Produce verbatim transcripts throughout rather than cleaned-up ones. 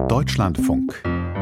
Deutschlandfunk.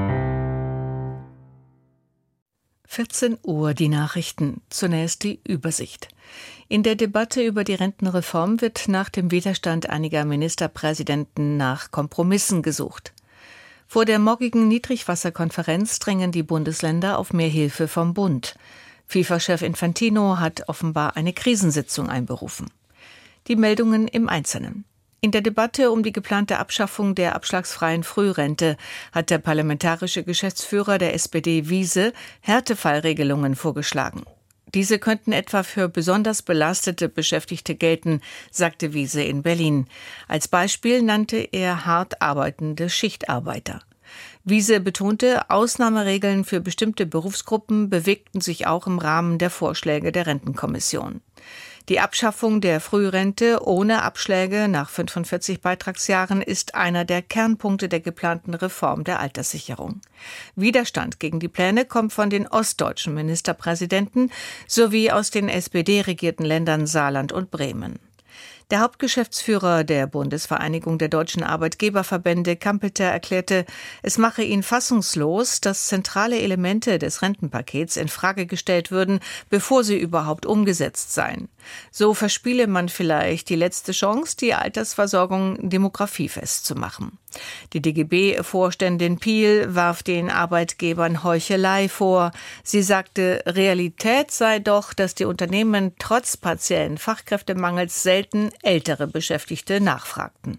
vierzehn Uhr die Nachrichten. Zunächst die Übersicht. In der Debatte über die Rentenreform wird nach dem Widerstand einiger Ministerpräsidenten nach Kompromissen gesucht. Vor der morgigen Niedrigwasserkonferenz drängen die Bundesländer auf mehr Hilfe vom Bund. FIFA-Chef Infantino hat offenbar eine Krisensitzung einberufen. Die Meldungen im Einzelnen. In der Debatte um die geplante Abschaffung der abschlagsfreien Frührente hat der parlamentarische Geschäftsführer der S P D Wiese Härtefallregelungen vorgeschlagen. Diese könnten etwa für besonders belastete Beschäftigte gelten, sagte Wiese in Berlin. Als Beispiel nannte er hart arbeitende Schichtarbeiter. Wiese betonte, Ausnahmeregeln für bestimmte Berufsgruppen bewegten sich auch im Rahmen der Vorschläge der Rentenkommission. Die Abschaffung der Frührente ohne Abschläge nach fünfundvierzig Beitragsjahren ist einer der Kernpunkte der geplanten Reform der Alterssicherung. Widerstand gegen die Pläne kommt von den ostdeutschen Ministerpräsidenten sowie aus den S P D-regierten Ländern Saarland und Bremen. Der Hauptgeschäftsführer der Bundesvereinigung der deutschen Arbeitgeberverbände, Kampeter, erklärte, es mache ihn fassungslos, dass zentrale Elemente des Rentenpakets in Frage gestellt würden, bevor sie überhaupt umgesetzt seien. So verspiele man vielleicht die letzte Chance, die Altersversorgung demografiefest zu machen. Die D G B-Vorständin Piel warf den Arbeitgebern Heuchelei vor. Sie sagte, Realität sei doch, dass die Unternehmen trotz partiellen Fachkräftemangels selten ältere Beschäftigte nachfragten.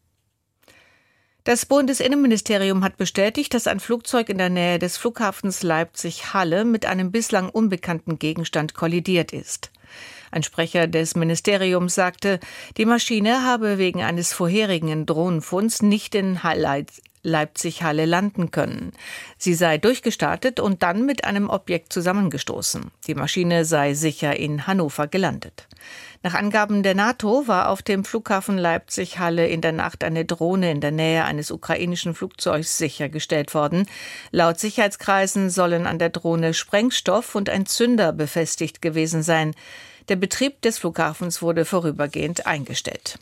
Das Bundesinnenministerium hat bestätigt, dass ein Flugzeug in der Nähe des Flughafens Leipzig-Halle mit einem bislang unbekannten Gegenstand kollidiert ist. Ein Sprecher des Ministeriums sagte, die Maschine habe wegen eines vorherigen Drohnenfunds nicht in Leipzig-Halle landen können. Sie sei durchgestartet und dann mit einem Objekt zusammengestoßen. Die Maschine sei sicher in Hannover gelandet. Nach Angaben der NATO war auf dem Flughafen Leipzig-Halle in der Nacht eine Drohne in der Nähe eines ukrainischen Flugzeugs sichergestellt worden. Laut Sicherheitskreisen sollen an der Drohne Sprengstoff und ein Zünder befestigt gewesen sein. Der Betrieb des Flughafens wurde vorübergehend eingestellt.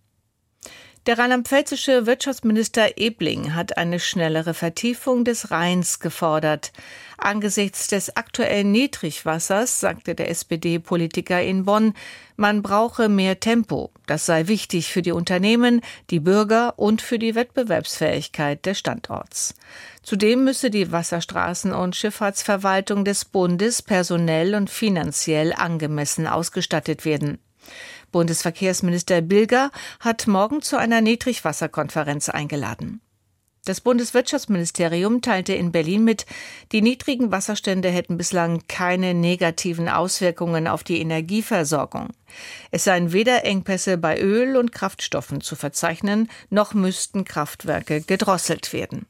Der rheinland-pfälzische Wirtschaftsminister Ebling hat eine schnellere Vertiefung des Rheins gefordert. Angesichts des aktuellen Niedrigwassers, sagte der S P D-Politiker in Bonn, man brauche mehr Tempo. Das sei wichtig für die Unternehmen, die Bürger und für die Wettbewerbsfähigkeit des Standorts. Zudem müsse die Wasserstraßen- und Schifffahrtsverwaltung des Bundes personell und finanziell angemessen ausgestattet werden. Bundesverkehrsminister Bilger hat morgen zu einer Niedrigwasserkonferenz eingeladen. Das Bundeswirtschaftsministerium teilte in Berlin mit, die niedrigen Wasserstände hätten bislang keine negativen Auswirkungen auf die Energieversorgung. Es seien weder Engpässe bei Öl und Kraftstoffen zu verzeichnen, noch müssten Kraftwerke gedrosselt werden.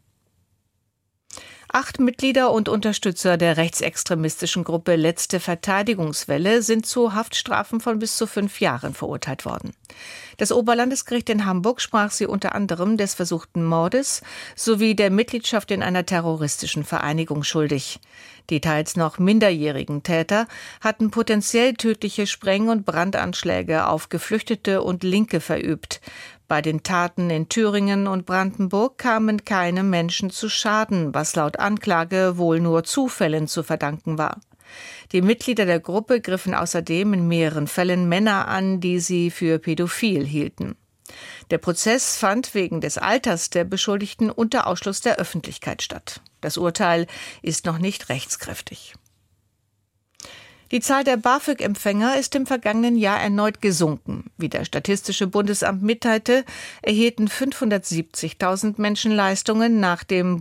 Acht Mitglieder und Unterstützer der rechtsextremistischen Gruppe Letzte Verteidigungswelle sind zu Haftstrafen von bis zu fünf Jahren verurteilt worden. Das Oberlandesgericht in Hamburg sprach sie unter anderem des versuchten Mordes sowie der Mitgliedschaft in einer terroristischen Vereinigung schuldig. Die teils noch minderjährigen Täter hatten potenziell tödliche Spreng- und Brandanschläge auf Geflüchtete und Linke verübt. Bei den Taten in Thüringen und Brandenburg kamen keine Menschen zu Schaden, was laut Anklage wohl nur Zufällen zu verdanken war. Die Mitglieder der Gruppe griffen außerdem in mehreren Fällen Männer an, die sie für pädophil hielten. Der Prozess fand wegen des Alters der Beschuldigten unter Ausschluss der Öffentlichkeit statt. Das Urteil ist noch nicht rechtskräftig. Die Zahl der BAföG-Empfänger ist im vergangenen Jahr erneut gesunken. Wie das Statistische Bundesamt mitteilte, erhielten fünfhundertsiebzigtausend Menschen Leistungen nach dem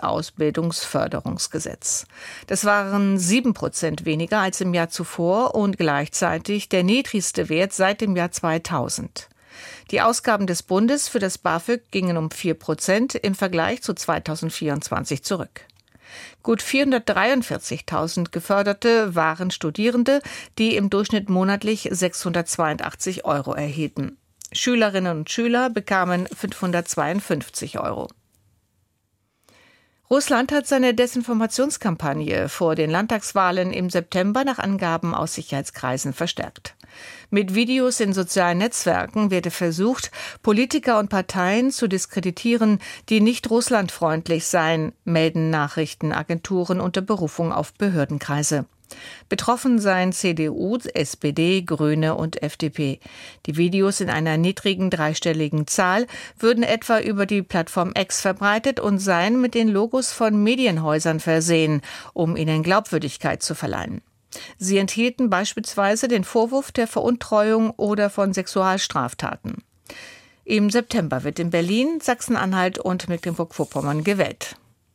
Bundesausbildungsförderungsgesetz. Das waren sieben Prozent weniger als im Jahr zuvor und gleichzeitig der niedrigste Wert seit dem Jahr zweitausend. Die Ausgaben des Bundes für das BAföG gingen um vier Prozent im Vergleich zu zweitausendvierundzwanzig zurück. Gut vierhundertdreiundvierzigtausend Geförderte waren Studierende, die im Durchschnitt monatlich sechshundertzweiundachtzig Euro erhielten. Schülerinnen und Schüler bekamen fünfhundertzweiundfünfzig Euro. Russland hat seine Desinformationskampagne vor den Landtagswahlen im September nach Angaben aus Sicherheitskreisen verstärkt. Mit Videos in sozialen Netzwerken werde versucht, Politiker und Parteien zu diskreditieren, die nicht russlandfreundlich seien, melden Nachrichtenagenturen unter Berufung auf Behördenkreise. Betroffen seien C D U, S P D, Grüne und F D P. Die Videos in einer niedrigen dreistelligen Zahl würden etwa über die Plattform X verbreitet und seien mit den Logos von Medienhäusern versehen, um ihnen Glaubwürdigkeit zu verleihen. Sie enthielten beispielsweise den Vorwurf der Veruntreuung oder von Sexualstraftaten. Im September wird in Berlin, Sachsen-Anhalt und Mecklenburg-Vorpommern gewählt.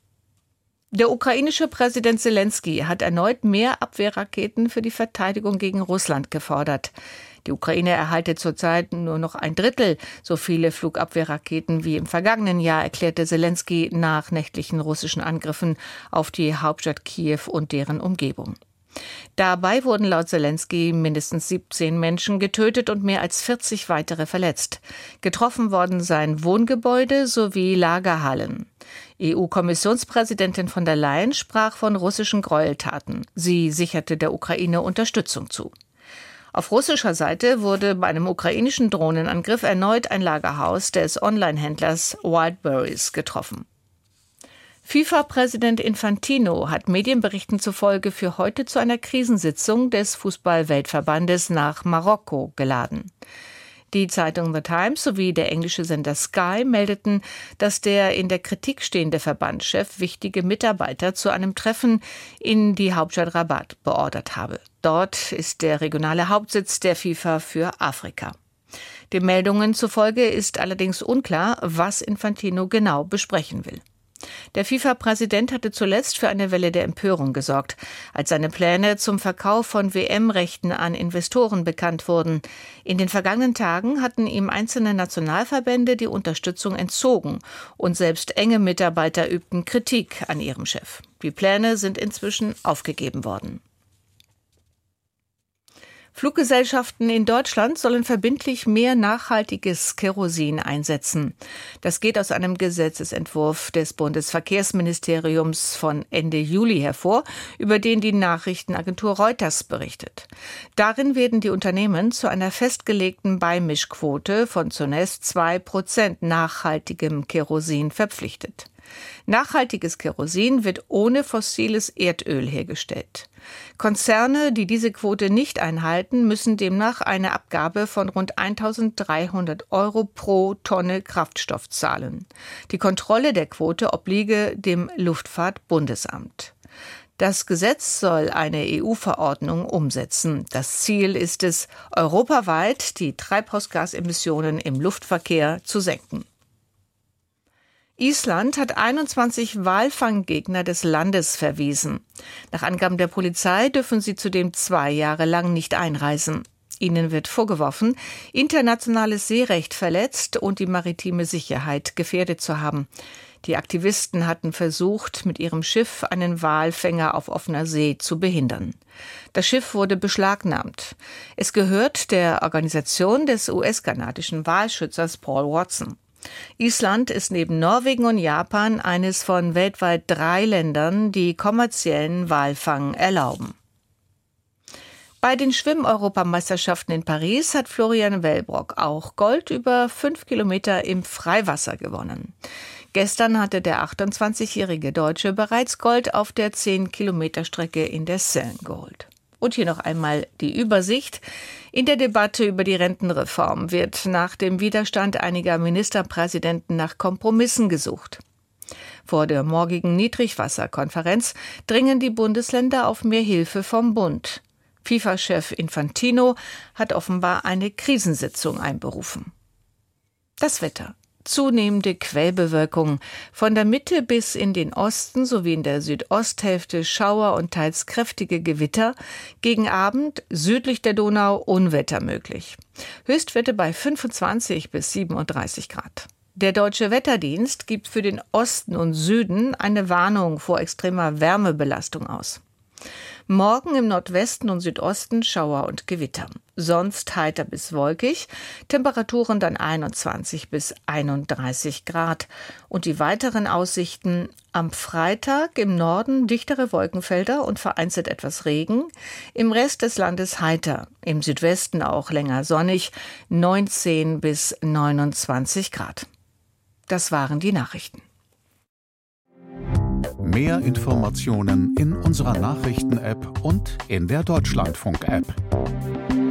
Der ukrainische Präsident Selenskyj hat erneut mehr Abwehrraketen für die Verteidigung gegen Russland gefordert. Die Ukraine erhalte zurzeit nur noch ein Drittel so viele Flugabwehrraketen wie im vergangenen Jahr, erklärte Selenskyj nach nächtlichen russischen Angriffen auf die Hauptstadt Kiew und deren Umgebung. Dabei wurden laut Selenskyj mindestens siebzehn Menschen getötet und mehr als vierzig weitere verletzt. Getroffen worden seien Wohngebäude sowie Lagerhallen. E U-Kommissionspräsidentin von der Leyen sprach von russischen Gräueltaten. Sie sicherte der Ukraine Unterstützung zu. Auf russischer Seite wurde bei einem ukrainischen Drohnenangriff erneut ein Lagerhaus des Online-Händlers Wildberries getroffen. FIFA-Präsident Infantino hat Medienberichten zufolge für heute zu einer Krisensitzung des Fußball-Weltverbandes nach Marokko geladen. Die Zeitung The Times sowie der englische Sender Sky meldeten, dass der in der Kritik stehende Verbandschef wichtige Mitarbeiter zu einem Treffen in die Hauptstadt Rabat beordert habe. Dort ist der regionale Hauptsitz der FIFA für Afrika. Den Meldungen zufolge ist allerdings unklar, was Infantino genau besprechen will. Der FIFA-Präsident hatte zuletzt für eine Welle der Empörung gesorgt, als seine Pläne zum Verkauf von W M-Rechten an Investoren bekannt wurden. In den vergangenen Tagen hatten ihm einzelne Nationalverbände die Unterstützung entzogen und selbst enge Mitarbeiter übten Kritik an ihrem Chef. Die Pläne sind inzwischen aufgegeben worden. Fluggesellschaften in Deutschland sollen verbindlich mehr nachhaltiges Kerosin einsetzen. Das geht aus einem Gesetzesentwurf des Bundesverkehrsministeriums von Ende Juli hervor, über den die Nachrichtenagentur Reuters berichtet. Darin werden die Unternehmen zu einer festgelegten Beimischquote von zunächst zwei Prozent nachhaltigem Kerosin verpflichtet. Nachhaltiges Kerosin wird ohne fossiles Erdöl hergestellt. Konzerne, die diese Quote nicht einhalten, müssen demnach eine Abgabe von rund eintausenddreihundert Euro pro Tonne Kraftstoff zahlen. Die Kontrolle der Quote obliege dem Luftfahrtbundesamt. Das Gesetz soll eine E U-Verordnung umsetzen. Das Ziel ist es, europaweit die Treibhausgasemissionen im Luftverkehr zu senken. Island hat einundzwanzig Walfanggegner des Landes verwiesen. Nach Angaben der Polizei dürfen sie zudem zwei Jahre lang nicht einreisen. Ihnen wird vorgeworfen, internationales Seerecht verletzt und die maritime Sicherheit gefährdet zu haben. Die Aktivisten hatten versucht, mit ihrem Schiff einen Walfänger auf offener See zu behindern. Das Schiff wurde beschlagnahmt. Es gehört der Organisation des U S-kanadischen Walschützers Paul Watson. Island ist neben Norwegen und Japan eines von weltweit drei Ländern, die kommerziellen Walfang erlauben. Bei den Schwimm-Europameisterschaften in Paris hat Florian Wellbrock auch Gold über fünf Kilometer im Freiwasser gewonnen. Gestern hatte der achtundzwanzigjährige Deutsche bereits Gold auf der zehn-Kilometer-Strecke in der Seine geholt. Und hier noch einmal die Übersicht. In der Debatte über die Rentenreform wird nach dem Widerstand einiger Ministerpräsidenten nach Kompromissen gesucht. Vor der morgigen Niedrigwasserkonferenz dringen die Bundesländer auf mehr Hilfe vom Bund. FIFA-Chef Infantino hat offenbar eine Krisensitzung einberufen. Das Wetter. Zunehmende Quellbewölkung. Von der Mitte bis in den Osten sowie in der Südosthälfte Schauer und teils kräftige Gewitter. Gegen Abend südlich der Donau Unwetter möglich. Höchstwerte bei fünfundzwanzig bis siebenunddreißig Grad. Der Deutsche Wetterdienst gibt für den Osten und Süden eine Warnung vor extremer Wärmebelastung aus. Morgen im Nordwesten und Südosten Schauer und Gewitter. Sonst heiter bis wolkig, Temperaturen dann einundzwanzig bis einunddreißig Grad. Und die weiteren Aussichten: am Freitag im Norden dichtere Wolkenfelder und vereinzelt etwas Regen, im Rest des Landes heiter, im Südwesten auch länger sonnig, neunzehn bis neunundzwanzig Grad. Das waren die Nachrichten. Mehr Informationen in unserer Nachrichten-App und in der Deutschlandfunk-App.